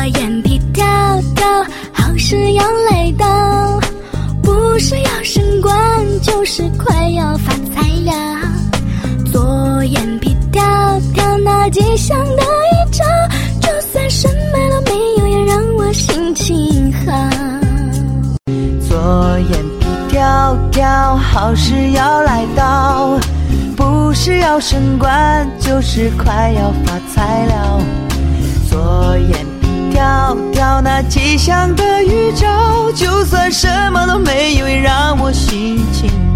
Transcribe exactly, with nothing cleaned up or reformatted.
眼皮跳跳，好事要来到，不是要升官，就是快要发财了。左眼皮跳跳，那吉祥的一招，就算什么都没有，也让我心情好。 左眼皮跳跳，好事要来到，不是要升官，就是快要发财了。左眼皮跳跳，那吉祥的预兆，就算什么都没有，也让我心情